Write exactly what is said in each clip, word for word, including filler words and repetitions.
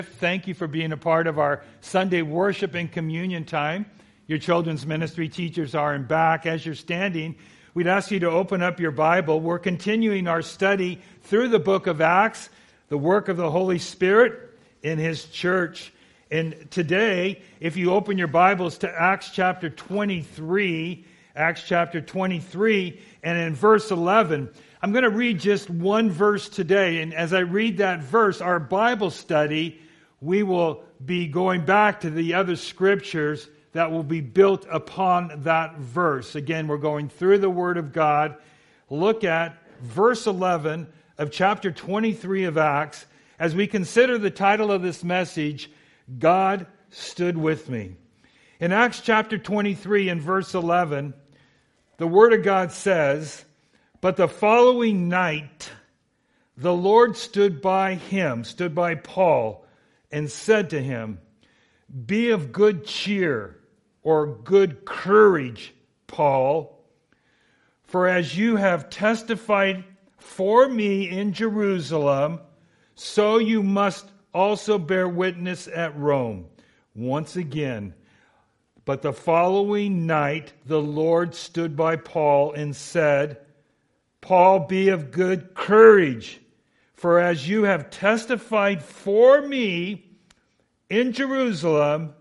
Thank you for being a part of our Sunday worship and communion time. Your children's ministry teachers are in back. As you're standing, we'd ask you to open up your Bible. We're continuing our study through the book of Acts, the work of the Holy Spirit in His church. And today, if you open your Bibles to Acts chapter twenty-three, Acts chapter twenty-three, and in verse eleven, I'm going to read just one verse today. And as I read that verse, our Bible study, we will be going back to the other scriptures that will be built upon that verse. Again, we're going through the Word of God. Look at verse eleven of chapter twenty-three of Acts as we consider the title of this message, God Stood With Me. In Acts chapter twenty-three and verse eleven, the Word of God says, "But the following night, the Lord stood by him," stood by Paul, "and said to him, 'Be of good cheer,' or good courage, Paul, 'for as you have testified for me in Jerusalem, so you must also bear witness at Rome.' Once again, but the following night the Lord stood by Paul and said, 'Paul, be of good courage, for as you have testified for me in Jerusalem,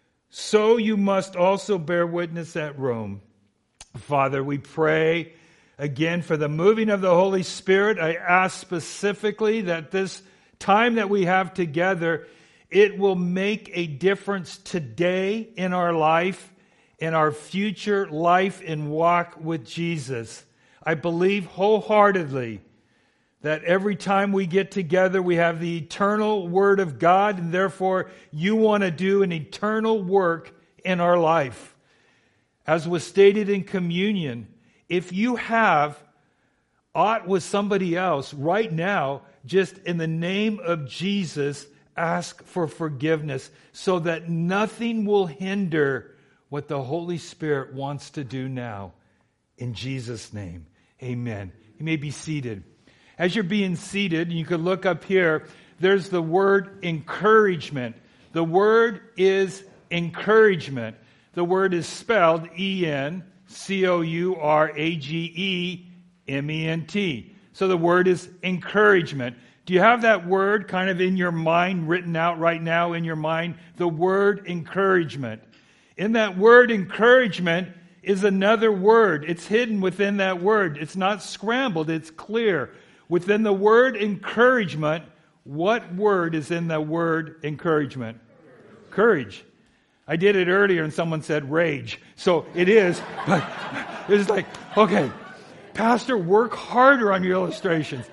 so you must also bear witness at Rome.'" Father, we pray again for the moving of the Holy Spirit. I ask specifically that this time that we have together, it will make a difference today in our life, in our future life and walk with Jesus. I believe wholeheartedly that every time we get together, we have the eternal Word of God, and therefore you want to do an eternal work in our life. As was stated in communion, if you have aught with somebody else right now, just in the name of Jesus, ask for forgiveness so that nothing will hinder what the Holy Spirit wants to do now. In Jesus' name, amen. You may be seated. As you're being seated, you could look up here, there's the word encouragement. The word is encouragement. The word is spelled E N C O U R A G E M E N T. So the word is encouragement. Do you have that word kind of in your mind, written out right now in your mind? The word encouragement. In that word encouragement is another word. It's hidden within that word. It's not scrambled. It's clear. Within the word encouragement, what word is in the word encouragement? Courage. I did it earlier and someone said rage. So it is, but it's like, okay, Pastor, work harder on your illustrations.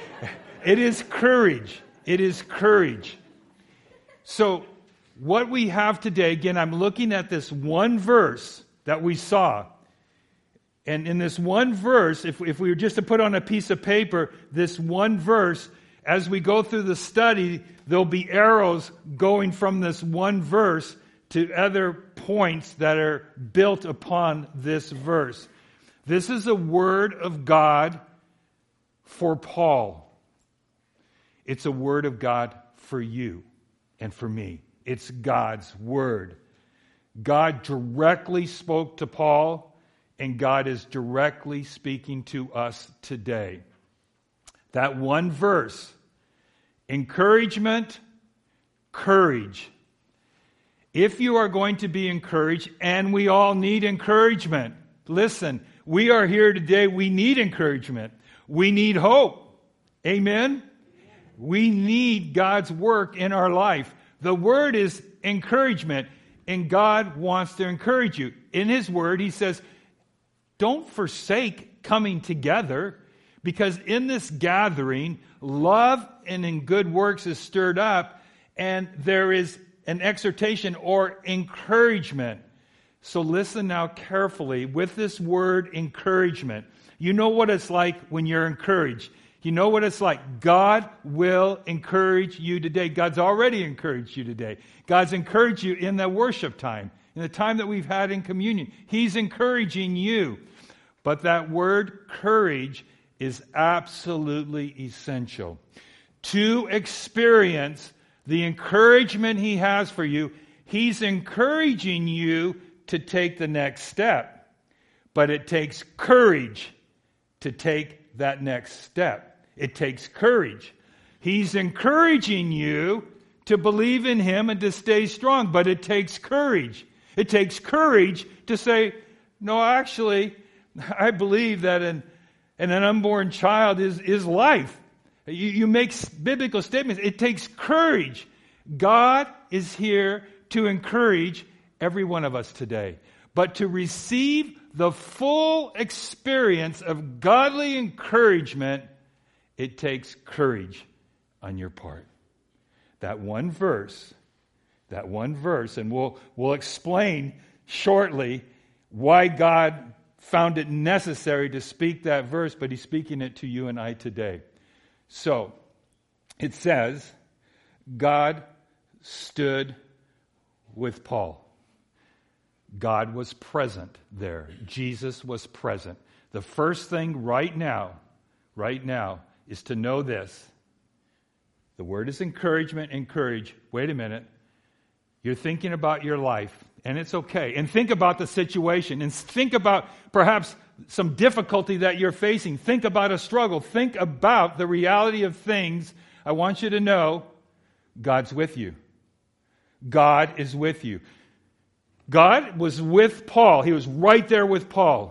It is courage. It is courage. So what we have today, again, I'm looking at this one verse that we saw. And in this one verse, if, if we were just to put on a piece of paper, this one verse, as we go through the study, there'll be arrows going from this one verse to other points that are built upon this verse. This is a word of God for Paul. It's a word of God for you and for me. It's God's word. God directly spoke to Paul, and God is directly speaking to us today. That one verse, encouragement, courage. If you are going to be encouraged, and we all need encouragement, listen, we are here today, we need encouragement. We need hope. Amen? We need God's work in our life. The word is encouragement, and God wants to encourage you. In His word, He says, don't forsake coming together, because in this gathering, love and in good works is stirred up, and there is an exhortation or encouragement. So listen now carefully with this word encouragement. You know what it's like when you're encouraged. You know what it's like. God will encourage you today. God's already encouraged you today. God's encouraged you in the worship time, in the time that we've had in communion. He's encouraging you. But that word courage is absolutely essential. To experience the encouragement he has for you, he's encouraging you to take the next step. But it takes courage to take that next step. It takes courage. He's encouraging you to believe in him and to stay strong, but it takes courage. It takes courage to say, no, actually, I believe that an, an unborn child is, is life. You, you make biblical statements. It takes courage. God is here to encourage every one of us today. But to receive the full experience of godly encouragement, it takes courage on your part. That one verse, that one verse, and we'll, we'll explain shortly why God found it necessary to speak that verse, but he's speaking it to you and I today. So, it says, God stood with Paul. God was present there. Jesus was present. The first thing right now, right now, is to know this. The word is encouragement, encourage. Wait a minute. You're thinking about your life, and it's okay. And think about the situation, and think about perhaps some difficulty that you're facing. Think about a struggle. Think about the reality of things. I want you to know God's with you. God is with you. God was with Paul. He was right there with Paul.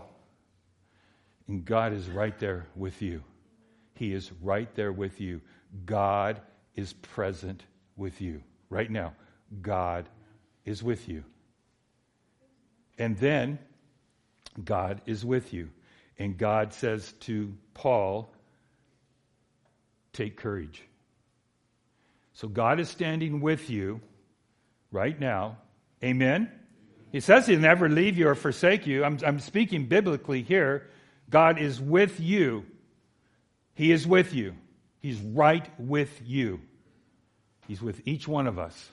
And God is right there with you. He is right there with you. God is present with you. Right now, God is with you. And then, God is with you. And God says to Paul, take courage. So God is standing with you right now. Amen? He says he'll never leave you or forsake you. I'm, I'm speaking biblically here. God is with you. He is with you. He's right with you. He's with each one of us.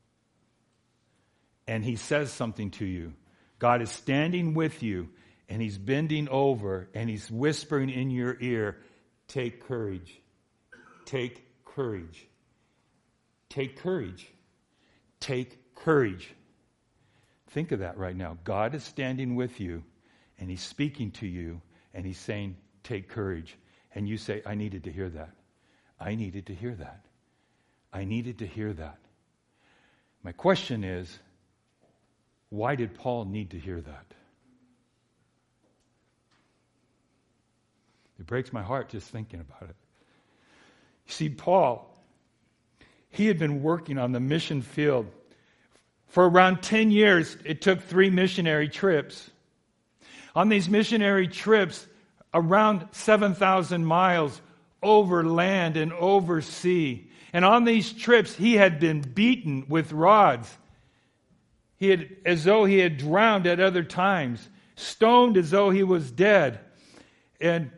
And he says something to you. God is standing with you, and he's bending over, and he's whispering in your ear, take courage. Take courage. Take courage. Take courage. Think of that right now. God is standing with you, and he's speaking to you, and he's saying, take courage. And you say, I needed to hear that. I needed to hear that. I needed to hear that. My question is, why did Paul need to hear that? It breaks my heart just thinking about it. You see, Paul, he had been working on the mission field for around ten years. It took three missionary trips. On these missionary trips, around seven thousand miles over land and over sea. And on these trips, he had been beaten with rods. He had, as though he had drowned at other times, stoned as though he was dead. And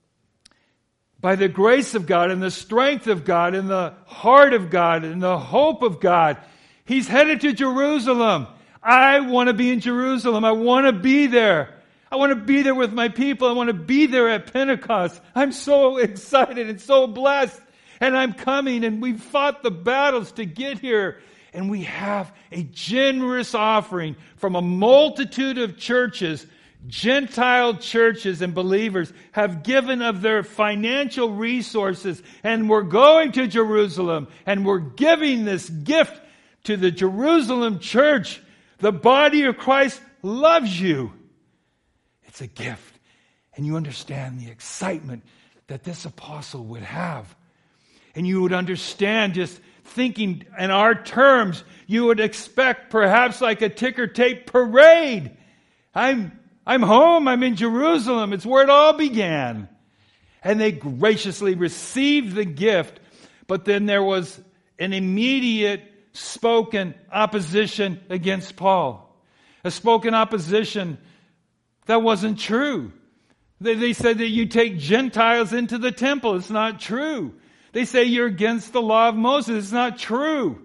by the grace of God and the strength of God and the heart of God and the hope of God, he's headed to Jerusalem. I want to be in Jerusalem. I want to be there. I want to be there with my people. I want to be there at Pentecost. I'm so excited and so blessed. And I'm coming, and we've fought the battles to get here. And we have a generous offering from a multitude of churches. Gentile churches and believers have given of their financial resources, and we're going to Jerusalem, and we're giving this gift to the Jerusalem church. The body of Christ loves you. It's a gift. And you understand the excitement that this apostle would have. And you would understand, just thinking in our terms, you would expect perhaps like a ticker tape parade. I'm I'm home, I'm in Jerusalem, it's where it all began. And they graciously received the gift, but then there was an immediate spoken opposition against Paul. A spoken opposition that wasn't true. They, they said that you take Gentiles into the temple. It's not true. They say you're against the law of Moses. It's not true.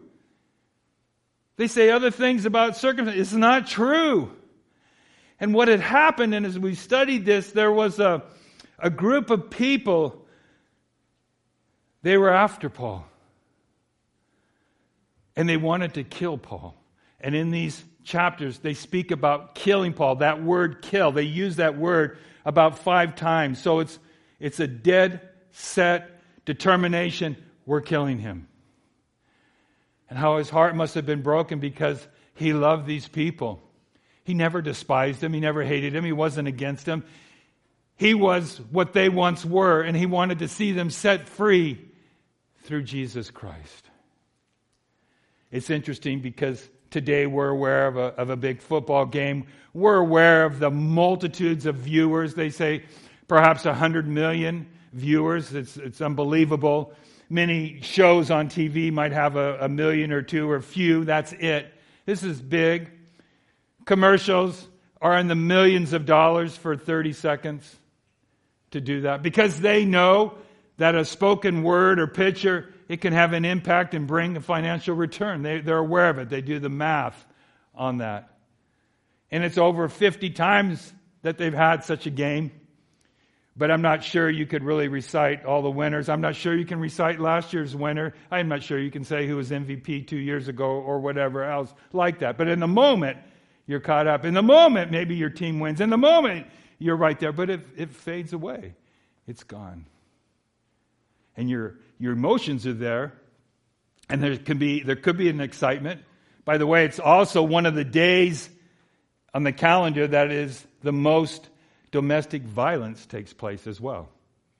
They say other things about circumcision. It's not true. And what had happened, and as we studied this, there was a, a group of people, they were after Paul. And they wanted to kill Paul. And in these chapters, they speak about killing Paul. That word kill, they use that word about five times. So it's it's a dead set determination, we're killing him. And how his heart must have been broken because he loved these people. He never despised them. He never hated them. He wasn't against them. He was what they once were, and he wanted to see them set free through Jesus Christ. It's interesting because today we're aware of a, of a big football game. We're aware of the multitudes of viewers. They say perhaps one hundred million viewers. It's, it's unbelievable. Many shows on T V might have a, a million or two or few. That's it. This is big. Commercials are in the millions of dollars for thirty seconds to do that because they know that a spoken word or picture, it can have an impact and bring a financial return. They, they're aware of it. They do the math on that. And it's over fifty times that they've had such a game. But I'm not sure you could really recite all the winners. I'm not sure you can recite last year's winner. I'm not sure you can say who was M V P two years ago or whatever else like that. But in the moment, you're caught up. In the moment, maybe your team wins. In the moment, you're right there. But it, it fades away. It's gone. And your your emotions are there. And there can be there could be an excitement. By the way, it's also one of the days on the calendar that is the most domestic violence takes place as well.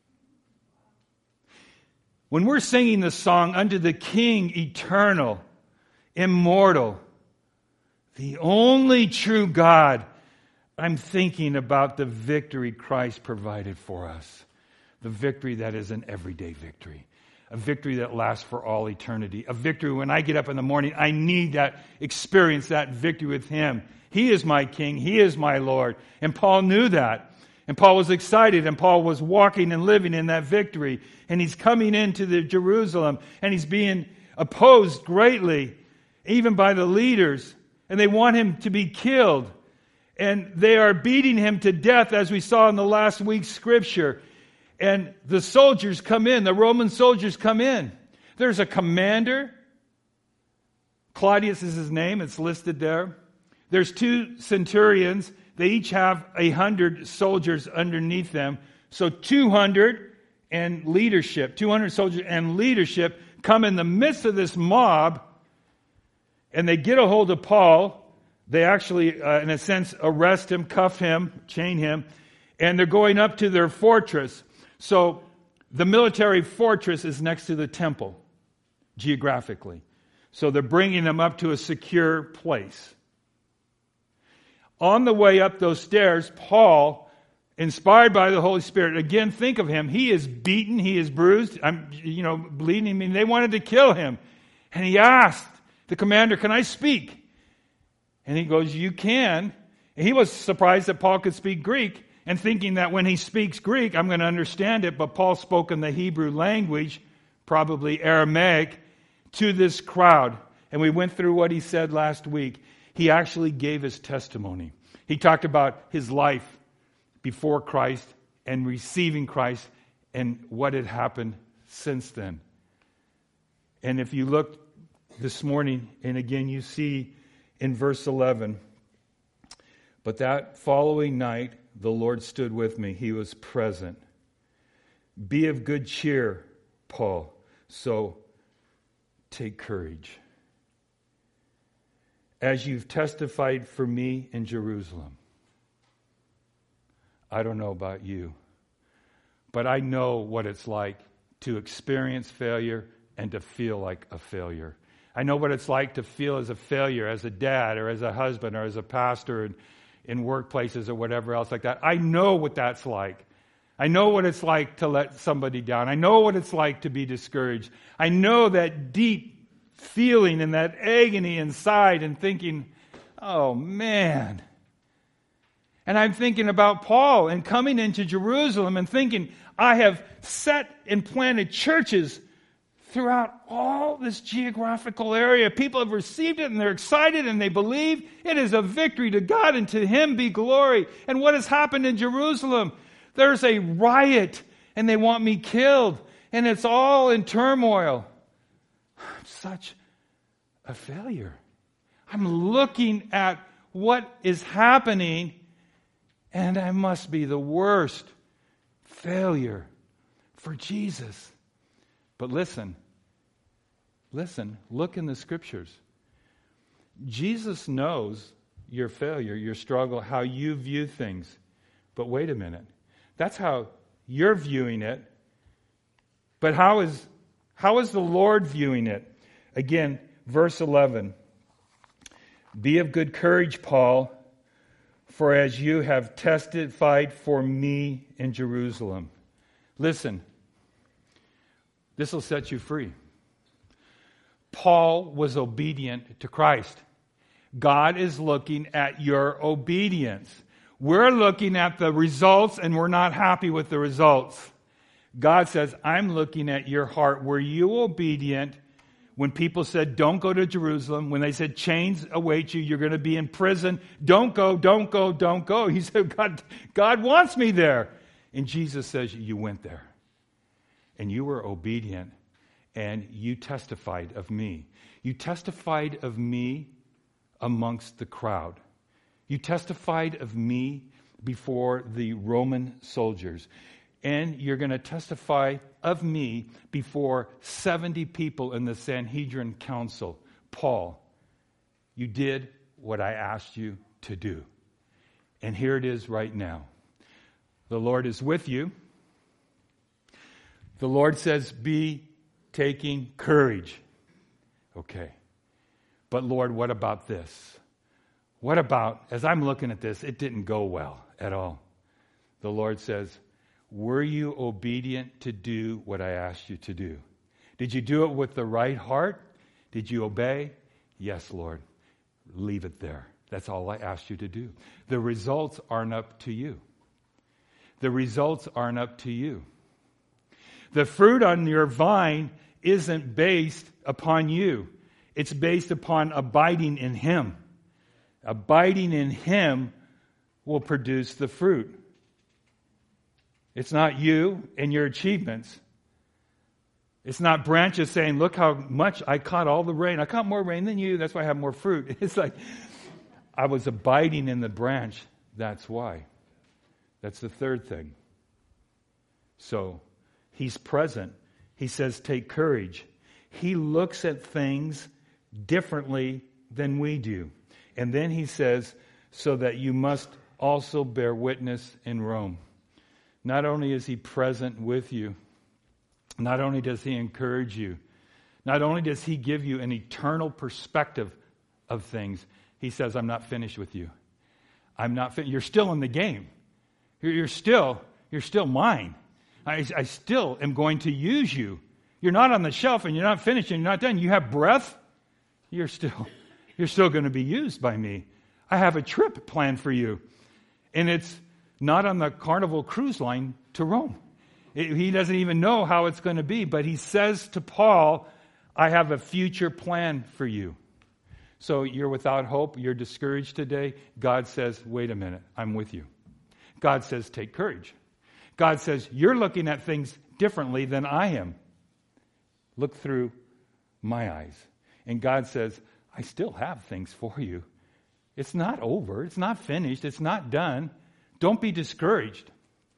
When we're singing the song, Unto the King Eternal, Immortal, the only true God, I'm thinking about the victory Christ provided for us. The victory that is an everyday victory. A victory that lasts for all eternity. A victory when I get up in the morning, I need that experience, that victory with Him. He is my King. He is my Lord. And Paul knew that. And Paul was excited. And Paul was walking and living in that victory. And he's coming into the Jerusalem. And he's being opposed greatly, even by the leaders. And they want him to be killed. And they are beating him to death, as we saw in the last week's scripture. And the soldiers come in. The Roman soldiers come in. There's a commander. Claudius is his name. It's listed there. There's two centurions. They each have a hundred soldiers underneath them. So two hundred and leadership, two hundred soldiers and leadership come in the midst of this mob, and they get a hold of Paul. They actually, uh, in a sense, arrest him, cuff him, chain him, and they're going up to their fortress. So the military fortress is next to the temple, geographically. So they're bringing them up to a secure place. On the way up those stairs, Paul, inspired by the Holy Spirit, again, think of him. He is beaten. He is bruised. I'm, you know, bleeding. I mean, they wanted to kill him. And he asked the commander, can I speak? And he goes, you can. And he was surprised that Paul could speak Greek and thinking that when he speaks Greek, I'm going to understand it. But Paul spoke in the Hebrew language, probably Aramaic, to this crowd. And we went through what he said last week. He actually gave his testimony. He talked about his life before Christ and receiving Christ and what had happened since then. And if you look this morning, and again you see in verse eleven, but that following night the Lord stood with me. He was present. Be of good cheer, Paul. So take courage. As you've testified for me in Jerusalem. I don't know about you, but I know what it's like to experience failure and to feel like a failure. I know what it's like to feel as a failure as a dad or as a husband or as a pastor in, in workplaces or whatever else like that. I know what that's like. I know what it's like to let somebody down. I know what it's like to be discouraged. I know that deep feeling and that agony inside and thinking, oh man. And I'm thinking about Paul and coming into Jerusalem and thinking, I have set and planted churches throughout all this geographical area. People have received it and they're excited and they believe it is a victory to God and to Him be glory. And what has happened in Jerusalem? There's a riot and they want me killed and it's all in turmoil. I'm such a failure. I'm looking at what is happening, and I must be the worst failure for Jesus. But listen, listen, look in the Scriptures. Jesus knows your failure, your struggle, how you view things. But wait a minute. That's how you're viewing it. But how is, how is the Lord viewing it? Again, verse eleven. Be of good courage, Paul, for as you have testified for me in Jerusalem. Listen, this will set you free. Paul was obedient to Christ. God is looking at your obedience. We're looking at the results and we're not happy with the results. God says, I'm looking at your heart. Were you obedient when people said, don't go to Jerusalem? When they said, chains await you, you're going to be in prison. Don't go, don't go, don't go. He said, God, God wants me there. And Jesus says, you went there. And you were obedient. And you testified of me. You testified of me amongst the crowd. You testified of me before the Roman soldiers. And you're going to testify of me before seventy people in the Sanhedrin Council. Paul, you did what I asked you to do. And here it is right now. The Lord is with you. The Lord says, be taking courage. Okay. But Lord, what about this? What about, as I'm looking at this, it didn't go well at all. The Lord says, were you obedient to do what I asked you to do? Did you do it with the right heart? Did you obey? Yes, Lord. Leave it there. That's all I asked you to do. The results aren't up to you. The results aren't up to you. The fruit on your vine isn't based upon you. It's based upon abiding in Him. Abiding in Him will produce the fruit. It's not you and your achievements. It's not branches saying, look how much I caught all the rain. I caught more rain than you. That's why I have more fruit. It's like, I was abiding in the branch. That's why. That's the third thing. So, He's present. He says, take courage. He looks at things differently than we do. And then He says, so that you must also bear witness in Rome. Not only is He present with you, not only does He encourage you, not only does He give you an eternal perspective of things, He says, I'm not finished with you. I'm not fin- You're still in the game. You're, you're still, you're still mine. I, I still am going to use you. You're not on the shelf and you're not finished and you're not done. You have breath. You're still, you're still going to be used by me. I have a trip planned for you. And it's not on the Carnival cruise line to Rome. It, he doesn't even know how it's going to be, but he says to Paul, I have a future plan for you. So you're without hope, you're discouraged today. God says, wait a minute, I'm with you. God says, take courage. God says, you're looking at things differently than I am. Look through my eyes. And God says, I still have things for you. It's not over. It's not finished. It's not done. Don't be discouraged.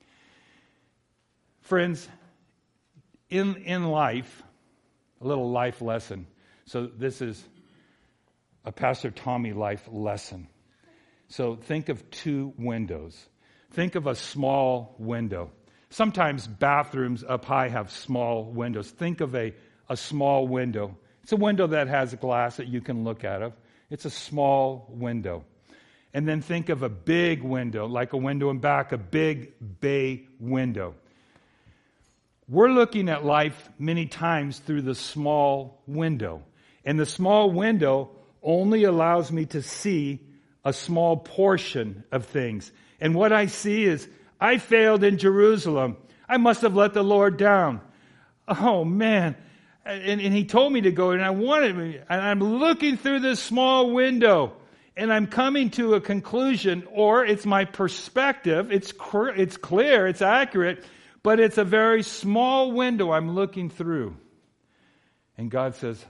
Friends, in, in life, a little life lesson. So this is a Pastor Tommy life lesson. So think of two windows. Think of a small window. Sometimes bathrooms up high have small windows. Think of a, a small window. It's a window that has glass that you can look out of. It's a small window. And then think of a big window, like a window in back, a big bay window. We're looking at life many times through the small window. And the small window only allows me to see a small portion of things. And what I see is, I failed in Jerusalem. I must have let the Lord down. Oh, man. And, and He told me to go, and I wanted, and I'm looking through this small window, and I'm coming to a conclusion, or it's my perspective. It's cr- it's clear, it's accurate, but it's a very small window I'm looking through. And God says,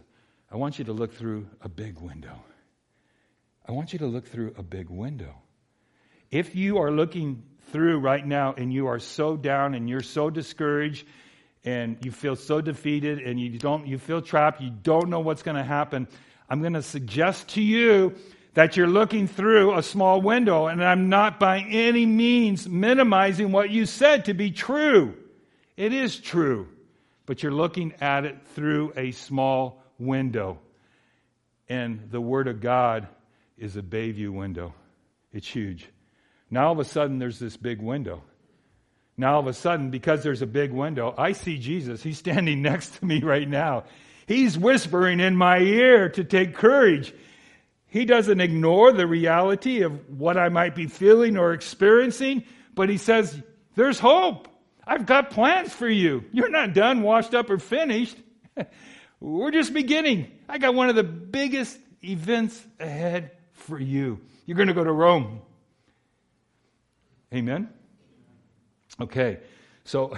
I want you to look through a big window. I want you to look through a big window. If you are looking through right now and you are so down and you're so discouraged and you feel so defeated and you don't, you feel trapped, you don't know what's going to happen, I'm going to suggest to you that you're looking through a small window, and I'm not by any means minimizing what you said to be true. It is true, but you're looking at it through a small window. And the Word of God is a Bayview window. It's huge. Now all of a sudden there's this big window. Now all of a sudden, because there's a big window, I see Jesus. He's standing next to me right now. He's whispering in my ear to take courage. He doesn't ignore the reality of what I might be feeling or experiencing, but he says, there's hope. I've got plans for you. You're not done, washed up, or finished. We're just beginning. I got one of the biggest events ahead for you. You're going to go to Rome. Amen? Okay, so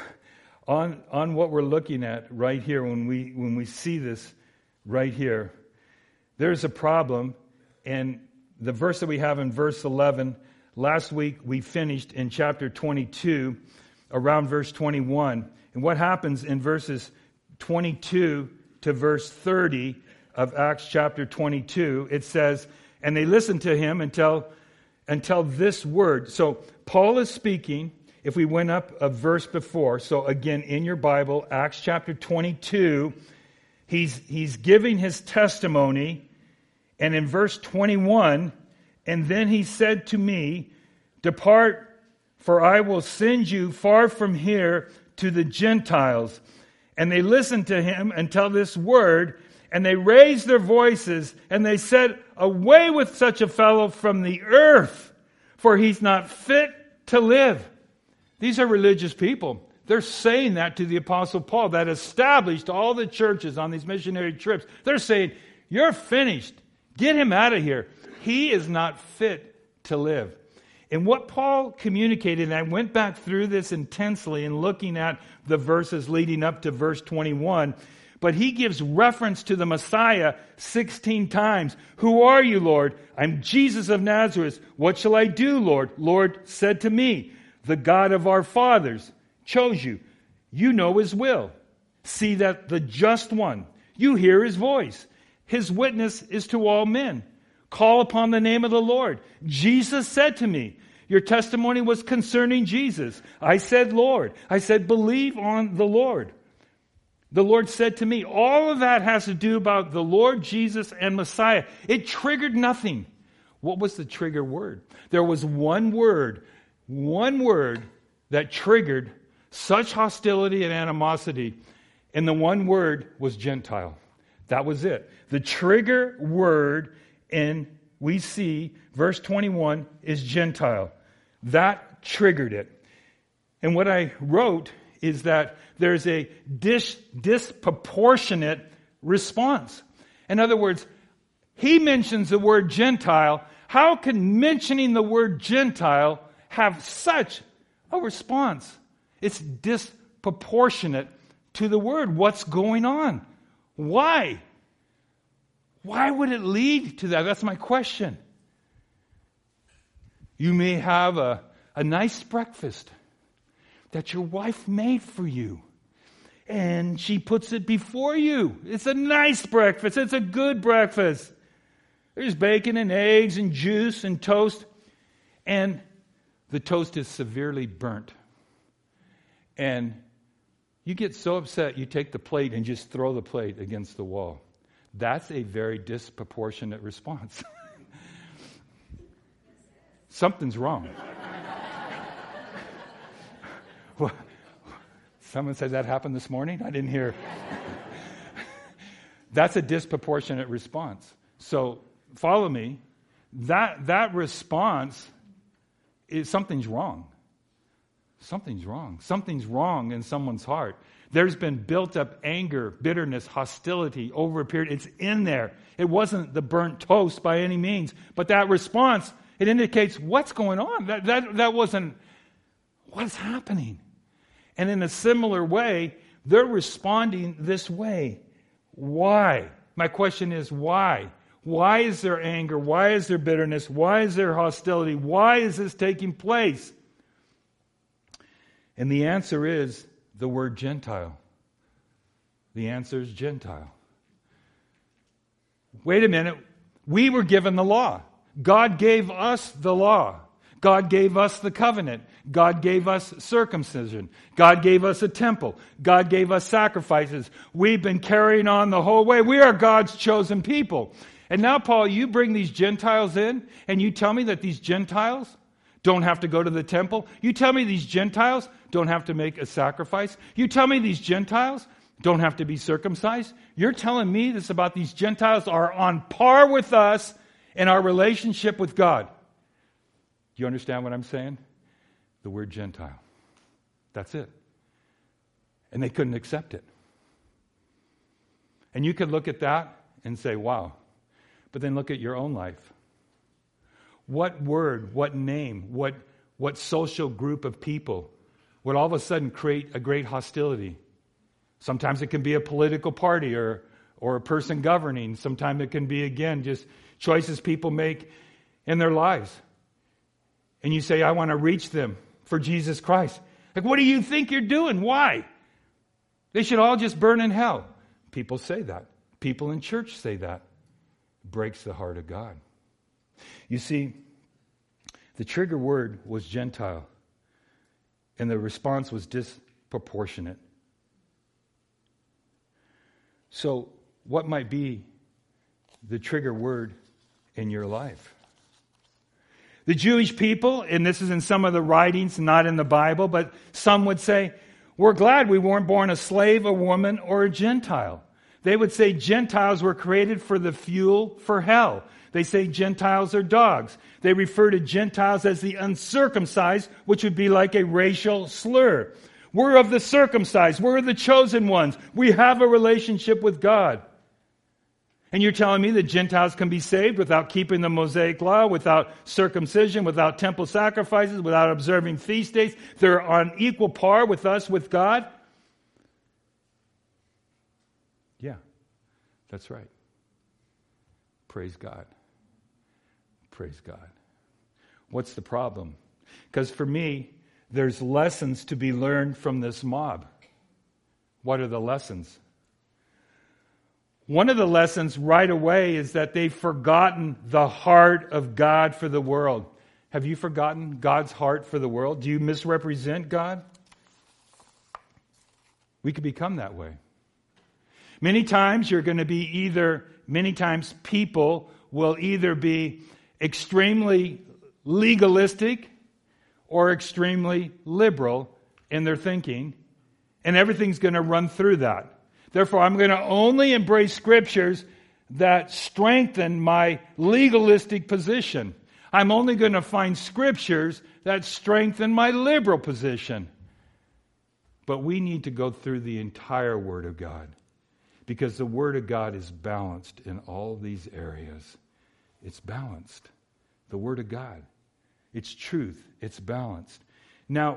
on, on what we're looking at right here, when we when we see this right here, there's a problem. And the verse that we have in verse eleven, last week we finished in chapter twenty-two, around verse twenty-one. And what happens in verses twenty-two to verse thirty of Acts chapter twenty-two, it says, and they listened to him until, until this word. So Paul is speaking. If we went up a verse before, so again in your Bible, Acts chapter twenty-two, he's, he's giving his testimony. And in verse twenty-one, and then he said to me, depart, for I will send you far from here to the Gentiles. And they listened to him until this word, and they raised their voices, and they said, away with such a fellow from the earth, for he's not fit to live. These are religious people. They're saying that to the Apostle Paul, that established all the churches on these missionary trips. They're saying, you're finished. Get him out of here. He is not fit to live. And what Paul communicated, and I went back through this intensely and looking at the verses leading up to verse twenty-one, but he gives reference to the Messiah sixteen times. Who are you, Lord? I'm Jesus of Nazareth. What shall I do, Lord? Lord said to me, the God of our fathers chose you. You know his will. See that the just one, you hear his voice. His witness is to all men. Call upon the name of the Lord. Jesus said to me, your testimony was concerning Jesus. I said, Lord. I said, believe on the Lord. The Lord said to me, all of that has to do about the Lord Jesus and Messiah. It triggered nothing. What was the trigger word? There was one word, one word that triggered such hostility and animosity. And the one word was Gentile. That was it. The trigger word in, we see, verse twenty-one is Gentile. That triggered it. And what I wrote is that there's a dis- disproportionate response. In other words, he mentions the word Gentile. How can mentioning the word Gentile have such a response? It's disproportionate to the word. What's going on? Why? Why would it lead to that? That's my question. You may have a, a nice breakfast that your wife made for you, and she puts it before you. It's a nice breakfast. It's a good breakfast. There's bacon and eggs and juice and toast, and the toast is severely burnt. And you get so upset, you take the plate and just throw the plate against the wall. That's a very disproportionate response. Something's wrong. Well, someone said that happened this morning? I didn't hear. That's a disproportionate response. So follow me. That that response is something's wrong. Something's wrong. Something's wrong in someone's heart. There's been built up anger, bitterness, hostility over a period. It's in there. It wasn't the burnt toast by any means. But that response, it indicates what's going on. That, that, that wasn't, what's happening? And in a similar way, they're responding this way. Why? My question is, why? Why is there anger? Why is there bitterness? Why is there hostility? Why is this taking place? And the answer is the word Gentile. The answer is Gentile. Wait a minute. We were given the law. God gave us the law. God gave us the covenant. God gave us circumcision. God gave us a temple. God gave us sacrifices. We've been carrying on the whole way. We are God's chosen people. And now, Paul, you bring these Gentiles in, and you tell me that these Gentiles don't have to go to the temple? You tell me these Gentiles don't have to make a sacrifice? You tell me these Gentiles don't have to be circumcised? You're telling me this about these Gentiles are on par with us in our relationship with God. Do you understand what I'm saying? The word Gentile. That's it. And they couldn't accept it. And you could look at that and say, wow. But then look at your own life. What word, what name, what, what social group of people would all of a sudden create a great hostility? Sometimes it can be a political party or, or a person governing. Sometimes it can be, again, just choices people make in their lives. And you say, I want to reach them for Jesus Christ. Like, what do you think you're doing? Why? They should all just burn in hell. People say that. People in church say that. It breaks the heart of God. You see, the trigger word was Gentile, and the response was disproportionate. So, what might be the trigger word in your life? The Jewish people, and this is in some of the writings, not in the Bible, but some would say, we're glad we weren't born a slave, a woman, or a Gentile. They would say Gentiles were created for the fuel for hell. They say Gentiles are dogs. They refer to Gentiles as the uncircumcised, which would be like a racial slur. We're of the circumcised. We're the chosen ones. We have a relationship with God. And you're telling me that Gentiles can be saved without keeping the Mosaic law, without circumcision, without temple sacrifices, without observing feast days? They're on equal par with us, with God? Yeah, that's right. Praise God. Praise God. What's the problem? Because for me, there's lessons to be learned from this mob. What are the lessons? One of the lessons right away is that they've forgotten the heart of God for the world. Have you forgotten God's heart for the world? Do you misrepresent God? We could become that way. Many times you're going to be either, many times people will either be extremely legalistic or extremely liberal in their thinking, and everything's going to run through that. Therefore, I'm going to only embrace scriptures that strengthen my legalistic position. I'm only going to find scriptures that strengthen my liberal position. But we need to go through the entire Word of God, because the Word of God is balanced in all these areas. It's balanced. The Word of God. It's truth. It's balanced. Now,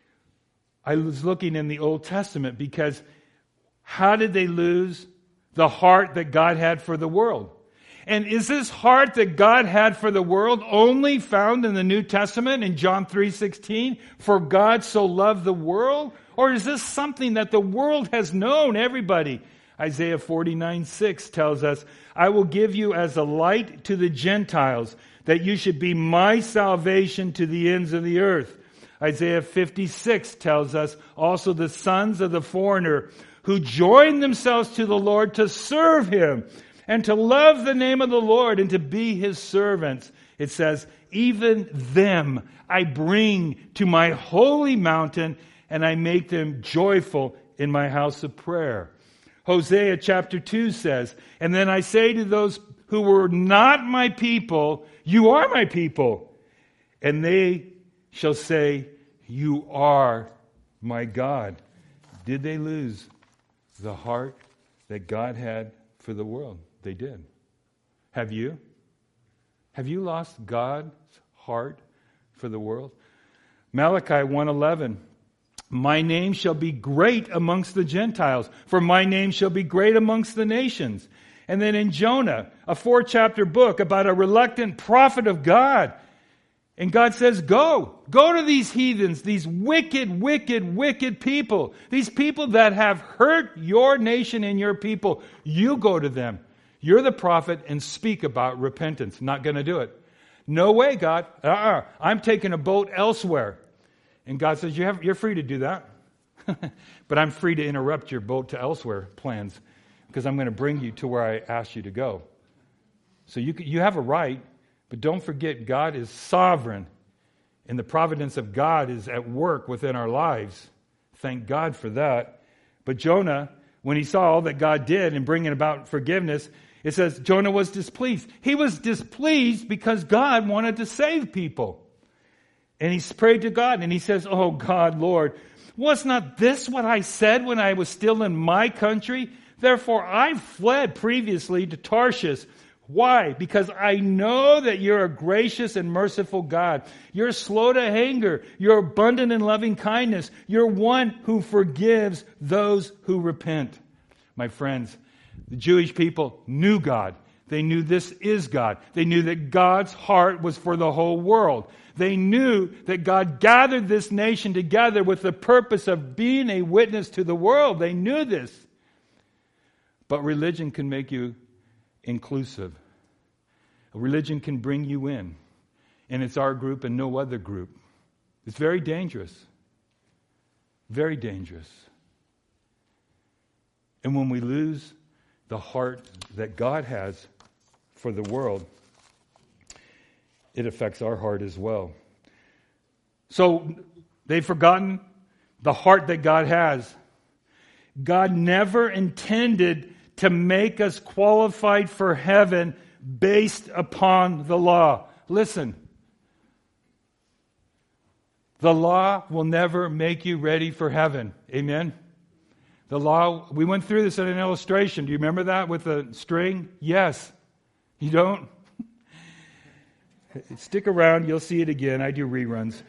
I was looking in the Old Testament because how did they lose the heart that God had for the world? And is this heart that God had for the world only found in the New Testament in John three sixteen? For God so loved the world? Or is this something that the world has known, everybody? Isaiah forty-nine six tells us, I will give you as a light to the Gentiles, that you should be my salvation to the ends of the earth. Isaiah fifty-six tells us, also the sons of the foreigner who join themselves to the Lord to serve Him and to love the name of the Lord and to be His servants. It says, even them I bring to my holy mountain and I make them joyful in my house of prayer. Hosea chapter two says, and then I say to those who were not my people, you are my people. And they shall say, you are my God. Did they lose the heart that God had for the world? They did. Have you? Have you lost God's heart for the world? Malachi one eleven, my name shall be great amongst the Gentiles, for my name shall be great amongst the nations. And then in Jonah, a four-chapter book about a reluctant prophet of God. And God says, go. Go to these heathens, these wicked, wicked, wicked people. These people that have hurt your nation and your people. You go to them. You're the prophet and speak about repentance. Not going to do it. No way, God. Uh-uh. I'm taking a boat elsewhere. And God says, you have, you're free to do that. But I'm free to interrupt your boat to elsewhere plans because I'm going to bring you to where I asked you to go. So you you have a right, but don't forget God is sovereign and the providence of God is at work within our lives. Thank God for that. But Jonah, when he saw all that God did in bringing about forgiveness, it says Jonah was displeased. He was displeased because God wanted to save people. And he prayed to God and he says, oh God, Lord, was not this what I said when I was still in my country? Therefore I fled previously to Tarshish. Why? Because I know that you're a gracious and merciful God. You're slow to anger. You're abundant in loving kindness. You're one who forgives those who repent. My friends, the Jewish people knew God. They knew this is God. They knew that God's heart was for the whole world. They knew that God gathered this nation together with the purpose of being a witness to the world. They knew this. But religion can make you inclusive. A religion can bring you in. And it's our group and no other group. It's very dangerous. Very dangerous. And when we lose the heart that God has for the world, it affects our heart as well. So they've forgotten the heart that God has. God never intended to make us qualified for heaven based upon the law. Listen, the law will never make you ready for heaven. Amen? The law, we went through this in an illustration. Do you remember that with the string? Yes. You don't? Stick around, you'll see it again. I do reruns.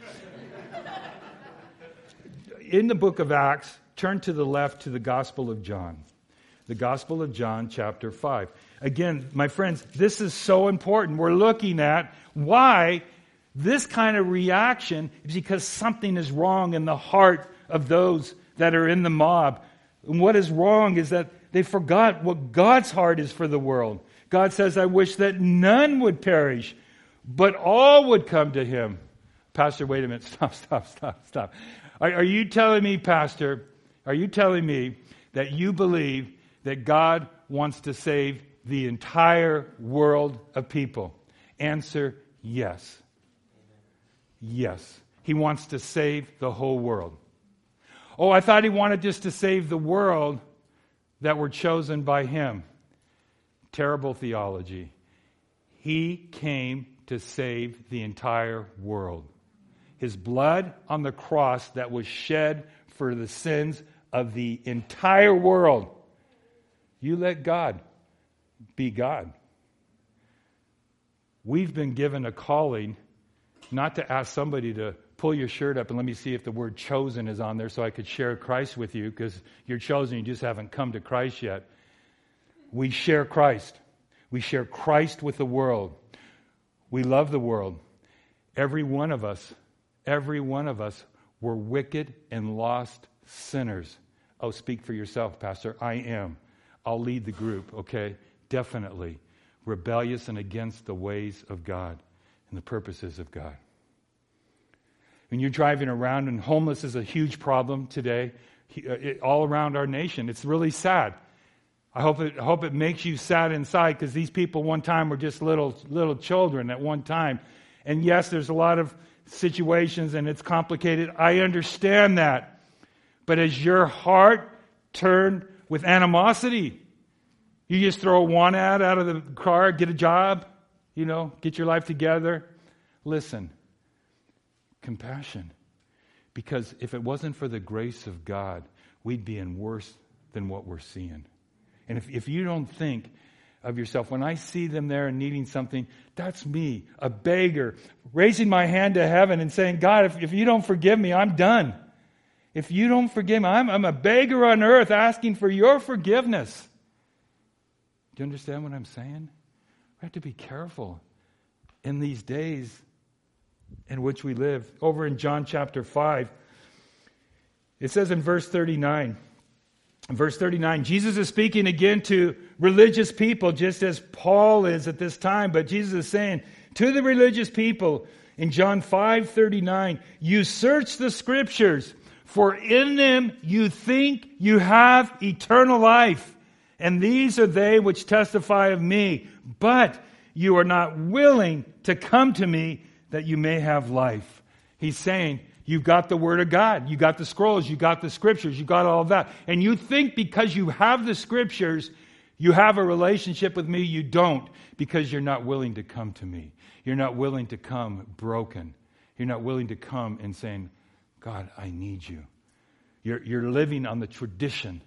In the book of Acts, turn to the left to the Gospel of John. The Gospel of John, chapter five. Again, my friends, this is so important. We're looking at why this kind of reaction is because something is wrong in the heart of those that are in the mob. And what is wrong is that they forgot what God's heart is for the world. God says, I wish that none would perish, but all would come to Him. Pastor, wait a minute. Stop, stop, stop, stop. Are, are you telling me, Pastor, are you telling me that you believe that God wants to save the entire world of people? Answer, yes. Yes. He wants to save the whole world. Oh, I thought He wanted just to save the world that were chosen by Him. Terrible theology. He came to save the entire world. His blood on the cross that was shed for the sins of the entire world. You let God be God. We've been given a calling not to ask somebody to pull your shirt up and let me see if the word chosen is on there so I could share Christ with you, because you're chosen, you just haven't come to Christ yet. We share Christ. We share Christ with the world. We love the world. Every one of us, every one of us were wicked and lost sinners. Oh, speak for yourself, Pastor. I am. I'll lead the group, okay? Definitely. Rebellious and against the ways of God and the purposes of God. When you're driving around, and homeless is a huge problem today, all around our nation, it's really sad. I hope it, I hope it makes you sad inside, because these people one time were just little little children at one time. And yes, there's a lot of situations and it's complicated. I understand that. But as your heart turned with animosity, you just throw one ad out of the car, get a job, you know, get your life together. Listen, compassion. Because if it wasn't for the grace of God, we'd be in worse than what we're seeing. And if, if you don't think of yourself, when I see them there and needing something, that's me, a beggar, raising my hand to heaven and saying, God, if, if you don't forgive me, I'm done. If you don't forgive me, I'm, I'm a beggar on earth asking for your forgiveness. Do you understand what I'm saying? We have to be careful in these days in which we live. Over in John chapter five, it says in verse thirty-nine, verse thirty-nine, Jesus is speaking again to religious people, just as Paul is at this time. But Jesus is saying to the religious people in John five thirty-nine, you search the Scriptures, for in them you think you have eternal life. And these are they which testify of me. But you are not willing to come to me that you may have life. He's saying, you've got the Word of God. You got the scrolls. You got the Scriptures. You got all of that. And you think because you have the Scriptures, you have a relationship with me. You don't, because you're not willing to come to me. You're not willing to come broken. You're not willing to come and saying, God, I need you. You're, you're living on the tradition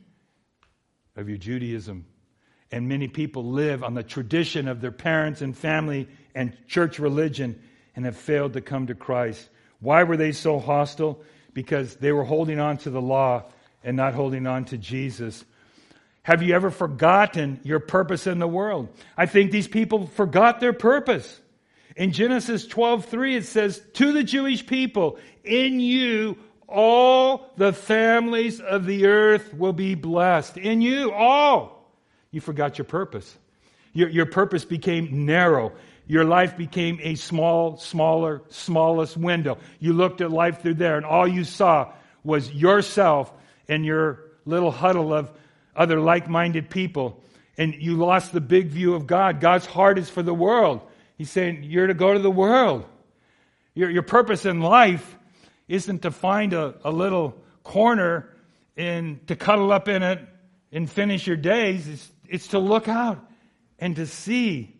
of your Judaism. And many people live on the tradition of their parents and family and church religion and have failed to come to Christ. Why were they so hostile? Because they were holding on to the law and not holding on to Jesus. Have you ever forgotten your purpose in the world? I think these people forgot their purpose. In Genesis twelve three, it says, to the Jewish people, in you all the families of the earth will be blessed. In you, all. You forgot your purpose. Your, your purpose became narrow. Your life became a small, smaller, smallest window. You looked at life through there, and all you saw was yourself and your little huddle of other like-minded people. And you lost the big view of God. God's heart is for the world. He's saying, you're to go to the world. Your, your purpose in life isn't to find a, a little corner and to cuddle up in it and finish your days. It's, it's to look out and to see.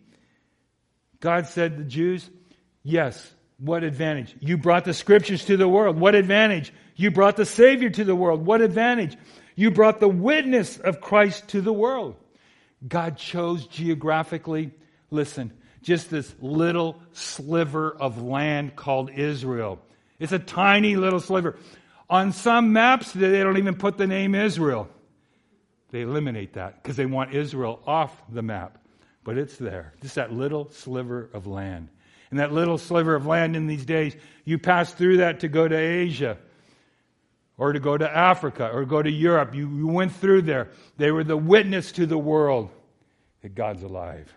God said to the Jews, yes, what advantage? You brought the Scriptures to the world. What advantage? You brought the Savior to the world. What advantage? You brought the witness of Christ to the world. God chose geographically, listen, just this little sliver of land called Israel. It's a tiny little sliver. On some maps, they don't even put the name Israel. They eliminate that because they want Israel off the map. But it's there. Just that little sliver of land. And that little sliver of land in these days, you pass through that to go to Asia or to go to Africa or go to Europe. You, you went through there. They were the witness to the world that God's alive.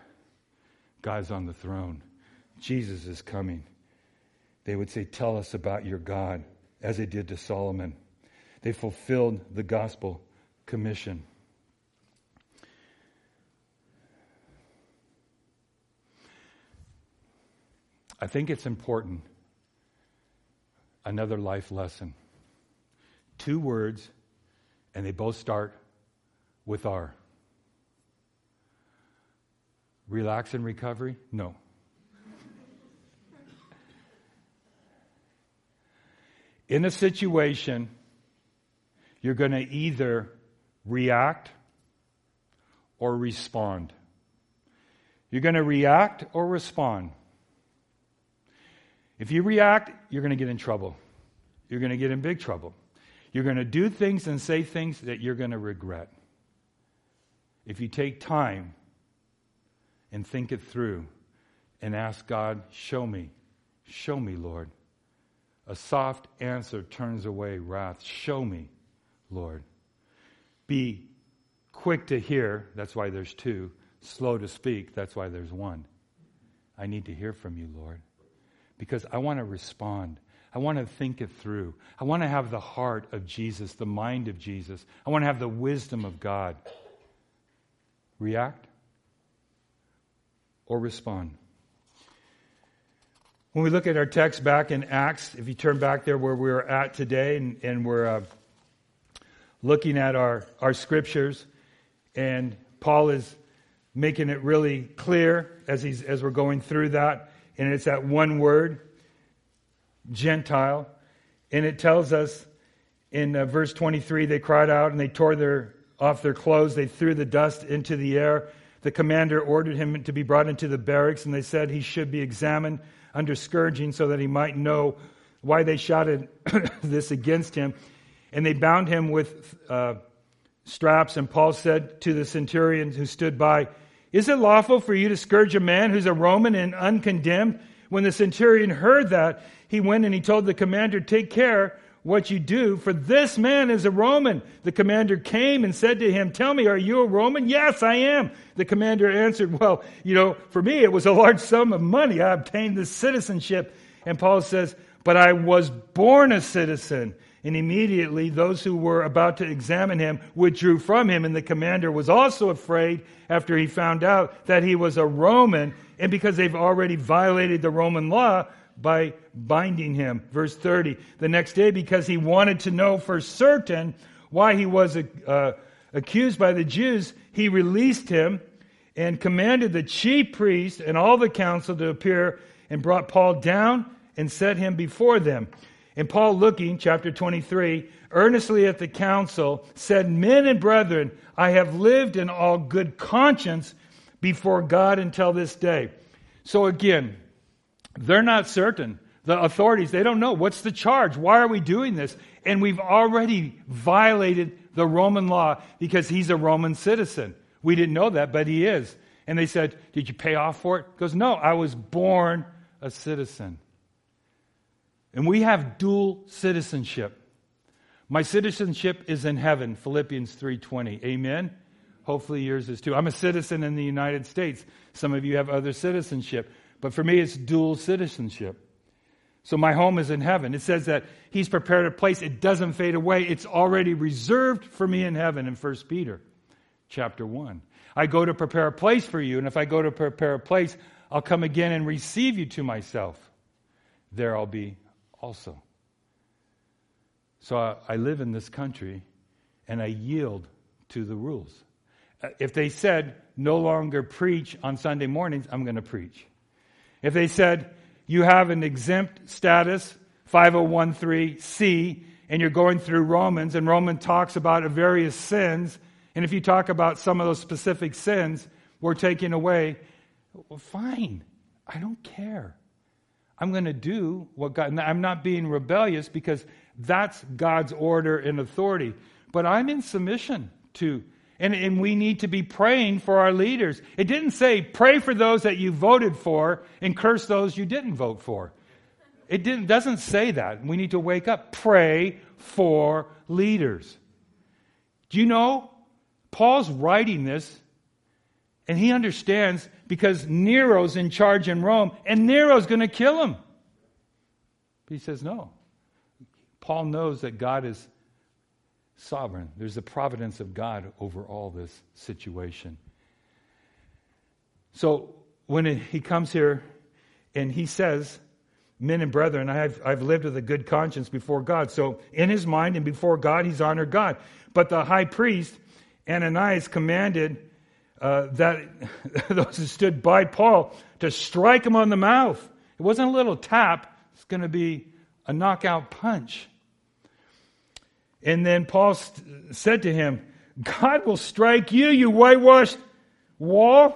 God's on the throne. Jesus is coming. They would say, tell us about your God, as they did to Solomon. They fulfilled the gospel commission. I think it's important. Another life lesson. Two words, and they both start with R. Relax and recovery? No. In a situation, you're going to either react or respond. You're going to react or respond. If you react, you're going to get in trouble. You're going to get in big trouble. You're going to do things and say things that you're going to regret. If you take time and think it through and ask God, show me, show me, Lord. A soft answer turns away wrath. Show me, Lord. Be quick to hear, that's why there's two. Slow to speak, that's why there's one. I need to hear from you, Lord. Because I want to respond. I want to think it through. I want to have the heart of Jesus, the mind of Jesus. I want to have the wisdom of God. React or respond. When we look at our text back in Acts, if you turn back there where we're at today, and, and we're uh, looking at our, our scriptures, and Paul is making it really clear as he's as we're going through that, and it's that one word, Gentile, and it tells us in uh, verse twenty-three, they cried out and they tore their off their clothes, they threw the dust into the air. The commander ordered him to be brought into the barracks, and they said he should be examined under scourging so that he might know why they shouted this against him. And they bound him with uh, straps, and Paul said to the centurion who stood by, "Is it lawful for you to scourge a man who's a Roman and uncondemned?" When the centurion heard that, he went and he told the commander, "Take care what you do, for this man is a Roman." The commander came and said to him, "Tell me, are you a Roman?" "Yes, I am." The commander answered, "Well, you know, for me it was a large sum of money. I obtained this citizenship." And Paul says, "But I was born a citizen." And immediately those who were about to examine him withdrew from him, and the commander was also afraid after he found out that he was a Roman, and because they've already violated the Roman law by binding him. Verse thirty, the next day, because he wanted to know for certain why he was uh, accused by the Jews, he released him and commanded the chief priest and all the council to appear, and brought Paul down and set him before them. And Paul, looking, chapter twenty-three, earnestly at the council, said, "Men and brethren, I have lived in all good conscience before God until this day." So again, they're not certain. The authorities, they don't know. What's the charge? Why are we doing this? And we've already violated the Roman law because he's a Roman citizen. We didn't know that, but he is. And they said, "Did you pay off for it?" He goes, "No, I was born a citizen." And we have dual citizenship. My citizenship is in heaven, Philippians three twenty. Amen? Hopefully yours is too. I'm a citizen in the United States. Some of you have other citizenship. But for me, it's dual citizenship. So my home is in heaven. It says that he's prepared a place. It doesn't fade away. It's already reserved for me in heaven in First Peter chapter one. I go to prepare a place for you, and if I go to prepare a place, I'll come again and receive you to myself. There I'll be also. So I, I live in this country, and I yield to the rules. If they said, no longer preach on Sunday mornings, I'm going to preach. If they said, you have an exempt status, five oh one three C, and you're going through Romans, and Romans talks about various sins, and if you talk about some of those specific sins, we're taking away, well, fine. I don't care. I'm going to do what God... I'm not being rebellious because that's God's order and authority. But I'm in submission to... And, and we need to be praying for our leaders. It didn't say, pray for those that you voted for and curse those you didn't vote for. It didn't, doesn't say that. We need to wake up. Pray for leaders. Do you know, Paul's writing this, and he understands because Nero's in charge in Rome, and Nero's going to kill him. But he says, no. Paul knows that God is sovereign. There's the providence of God over all this situation. So when it, he comes here and he says, men and brethren, I've, I've lived with a good conscience before God. So in his mind and before God, he's honored God. But the high priest, Ananias, commanded uh, that those who stood by Paul to strike him on the mouth. It wasn't a little tap. It's going to be a knockout punch. And then Paul st- said to him, God will strike you, you whitewashed wall.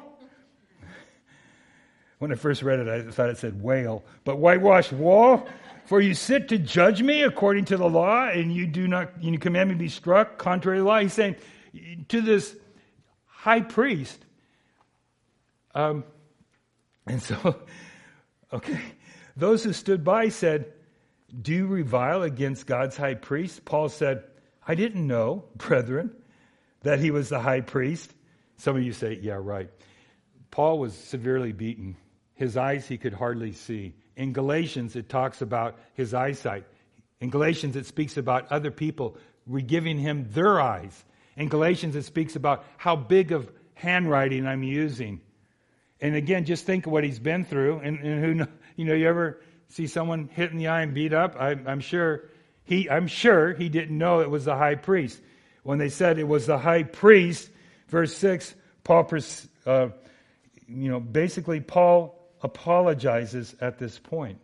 When I first read it, I thought it said whale, but whitewashed wall. For you sit to judge me according to the law, and you do not, you command me to be struck contrary to the law. He's saying to this high priest, um, and so, okay, those who stood by said, do you revile against God's high priest? Paul said, I didn't know, brethren, that he was the high priest. Some of you say, yeah, right. Paul was severely beaten. His eyes he could hardly see. In Galatians, it talks about his eyesight. In Galatians, it speaks about other people giving him their eyes. In Galatians, it speaks about how big of handwriting I'm using. And again, just think of what he's been through. And, and who, you know, you ever see someone hit in the eye and beat up? I, I'm sure he. I'm sure he didn't know it was the high priest. When they said it was the high priest, verse six, Paul, uh, you know, basically Paul apologizes at this point.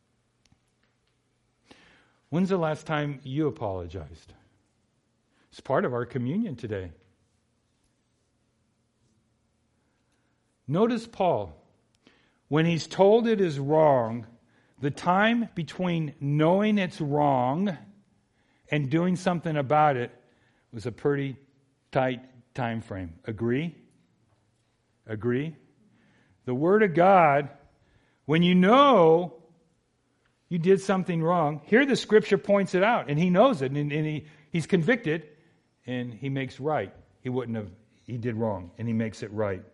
When's the last time you apologized? It's part of our communion today. Notice Paul, when he's told it is wrong, the time between knowing it's wrong and doing something about it was a pretty tight time frame. Agree? Agree? The Word of God, when you know you did something wrong, here the Scripture points it out, and he knows it, and, and he, he's convicted, and he makes right. He wouldn't have, he did wrong, and he makes it right.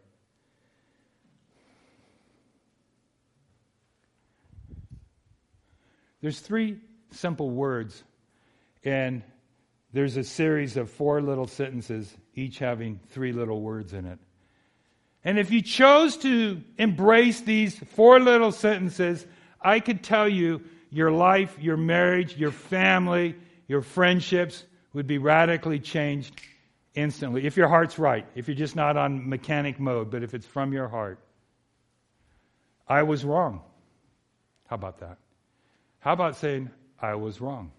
There's three simple words, and there's a series of four little sentences, each having three little words in it. And if you chose to embrace these four little sentences, I could tell you your life, your marriage, your family, your friendships would be radically changed instantly. If your heart's right, if you're just not on mechanic mode, but if it's from your heart. I was wrong. How about that? How about saying, I was wrong?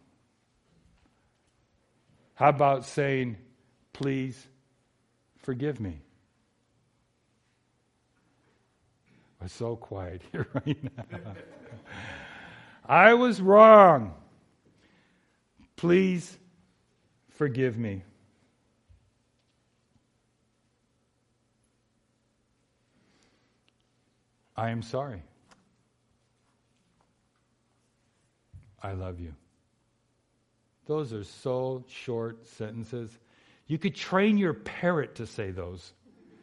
How about saying, please forgive me? We're so quiet here right now. I was wrong. Please forgive me. I am sorry. I love you. Those are so short sentences. You could train your parrot to say those.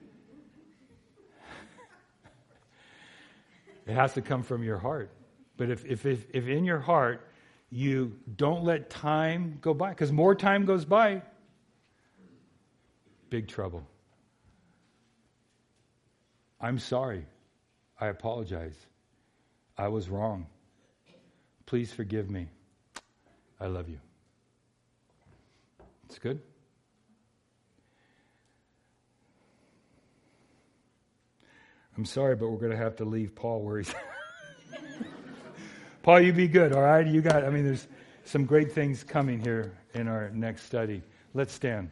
It has to come from your heart. But if, if, if, if in your heart you don't let time go by, because more time goes by, big trouble. I'm sorry. I apologize. I was wrong. Please forgive me. I love you. It's good. I'm sorry, but we're going to have to leave Paul where he's... Paul, you be good, all right? You got, I mean, there's some great things coming here in our next study. Let's stand.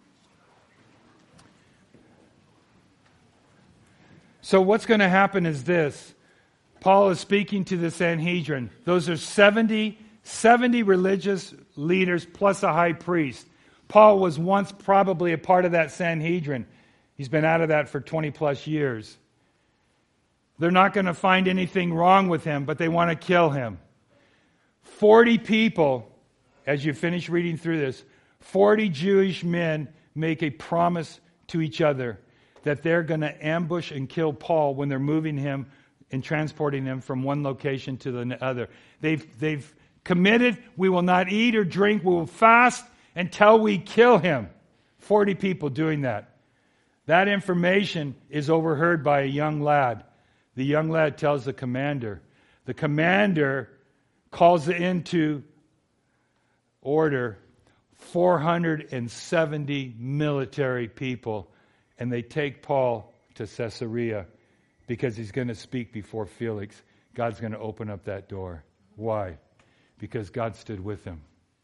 So what's going to happen is this. Paul is speaking to the Sanhedrin. Those are seventy, seventy religious leaders plus a high priest. Paul was once probably a part of that Sanhedrin. He's been out of that for twenty plus years. They're not going to find anything wrong with him, but they want to kill him. Forty people, as you finish reading through this, forty Jewish men make a promise to each other that they're going to ambush and kill Paul when they're moving him and transporting him from one location to the other. They've, they've committed, we will not eat or drink, we will fast until we kill him. Forty people doing that. That information is overheard by a young lad. The young lad tells the commander. The commander calls into order four hundred seventy military people, and they take Paul to Caesarea because he's going to speak before Felix. God's going to open up that door. Why? Because God stood with him.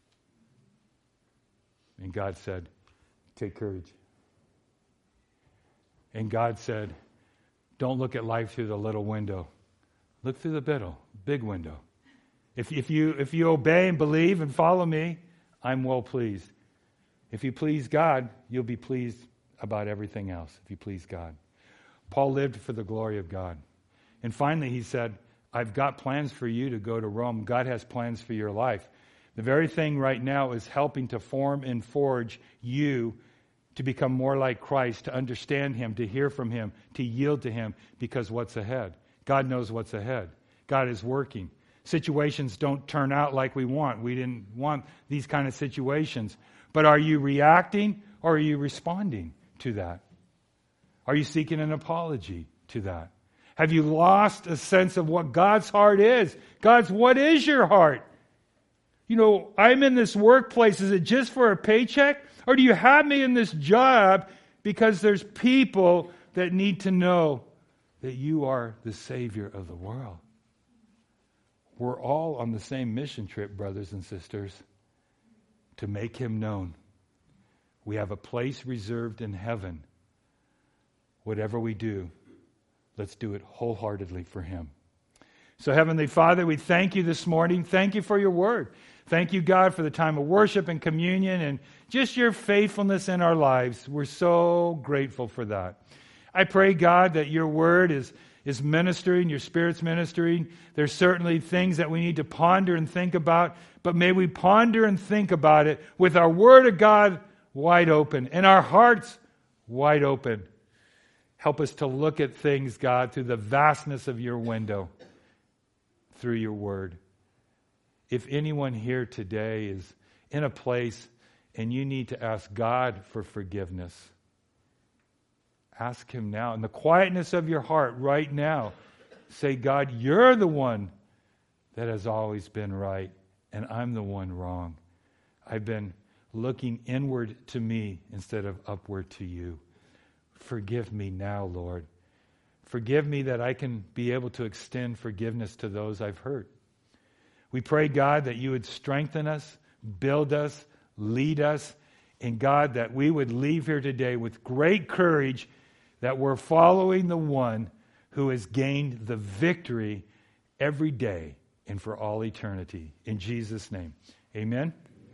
And God said, take courage. And God said, don't look at life through the little window. Look through the middle, big window. If, if you if you obey and believe and follow me, I'm well pleased. If you please God, you'll be pleased about everything else, if you please God. Paul lived for the glory of God. And finally he said, I've got plans for you to go to Rome. God has plans for your life. The very thing right now is helping to form and forge you to become more like Christ, to understand Him, to hear from Him, to yield to Him, because what's ahead? God knows what's ahead. God is working. Situations don't turn out like we want. We didn't want these kind of situations. But are you reacting or are you responding to that? Are you seeking an apology to that? Have you lost a sense of what God's heart is? God's, what is your heart? You know, I'm in this workplace. Is it just for a paycheck? Or do you have me in this job because there's people that need to know that you are the Savior of the world? We're all on the same mission trip, brothers and sisters, to make Him known. We have a place reserved in heaven. Whatever we do, let's do it wholeheartedly for Him. So, Heavenly Father, we thank you this morning. Thank you for your word. Thank you, God, for the time of worship and communion and just your faithfulness in our lives. We're so grateful for that. I pray, God, that your word is, is ministering, your Spirit's ministering. There's certainly things that we need to ponder and think about, but may we ponder and think about it with our Word of God wide open and our hearts wide open. Help us to look at things, God, through the vastness of your window, through your Word. If anyone here today is in a place and you need to ask God for forgiveness, ask him now. In the quietness of your heart right now, say, God, you're the one that has always been right, and I'm the one wrong. I've been looking inward to me instead of upward to you. Forgive me now, Lord. Forgive me that I can be able to extend forgiveness to those I've hurt. We pray, God, that you would strengthen us, build us, lead us, and God, that we would leave here today with great courage that we're following the one who has gained the victory every day and for all eternity. In Jesus' name, amen.